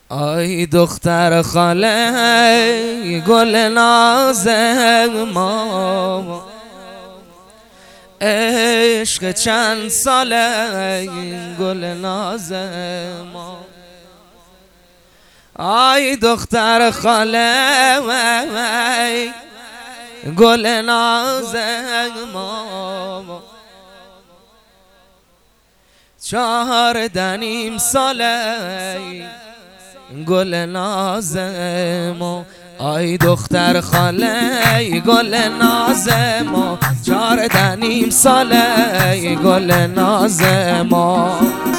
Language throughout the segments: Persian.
آی دختر خاله گل ناز ما، عشق چند ساله گل ناز ما. آی دختر خاله گل ناز ما، 14 ساله گل ناز ما. آی دختر خاله گل ناز ما، 14 ساله گل ناز ما.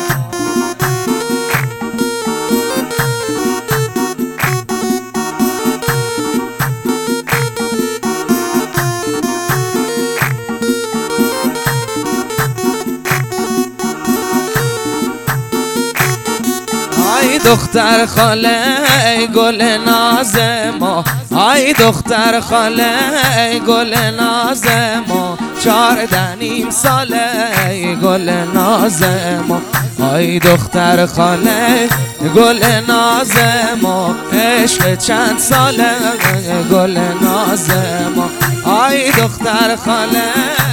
آی دختر خاله گل ناز ما، آی دختر خاله گل ناز ما، 14 ساله گل ناز ما. آی دختر خاله گل ناز ما، عشق چند ساله گل ناز ما. آی دختر خاله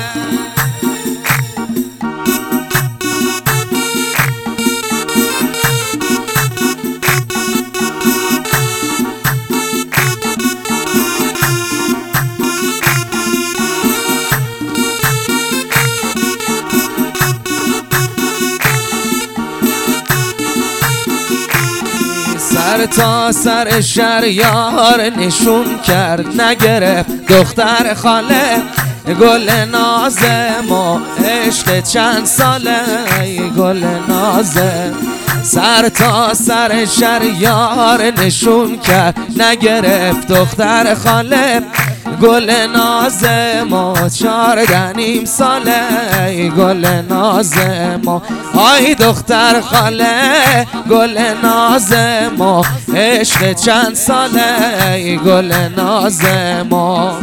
سر تا سر شهریار نشون کرد نگرفت دختر خاله گل ناز ما، عشق چند ساله گل ناز. سر تا سر شهریار نشون کرد نگرفت دختر خاله گل ناز ما، 14 ساله گل ناز ما. آی دختر خاله گل ناز ما، عشق چند ساله گل ناز ما.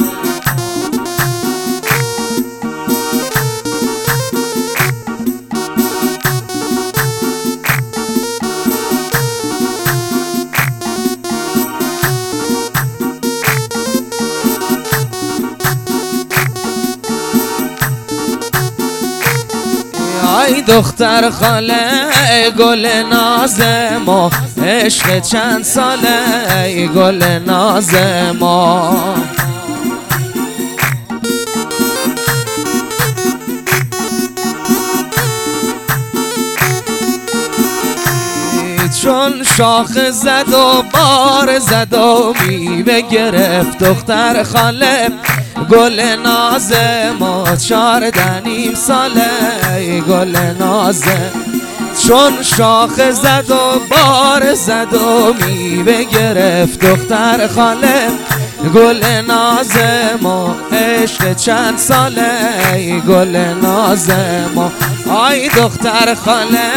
آی دختر خاله گل ناز ما، عشق چند ساله گل ناز ما. چون شاخ زد و بار زد و میوه گرفت دختر خاله گل ناز ما، 14 ساله گل ناز. چون شاخ زد و بار زد و میوه گرفت دختر خاله گل ناز ما، عشق چند ساله گل ناز ما. آی دختر خاله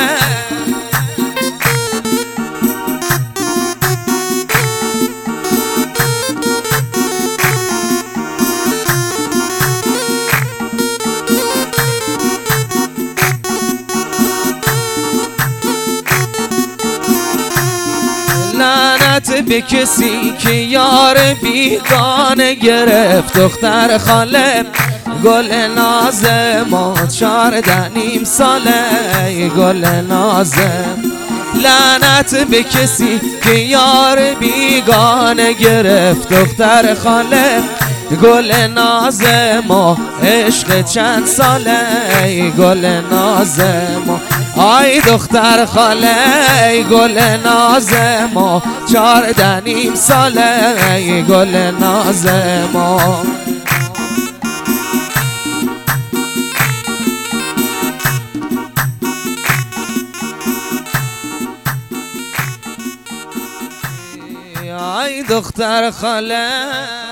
لعنت به کسی که یار بیگانه گرفت دختر خاله گل ناز ما، 14 ساله گل ناز. لعنت به کسی که یار بیگانه گرفت دختر خاله گل ناز ما، عشق چند ساله گل ناز ما. آی دختر خاله گل ناز ما، 14 ساله گل ناز ما. آی دختر خاله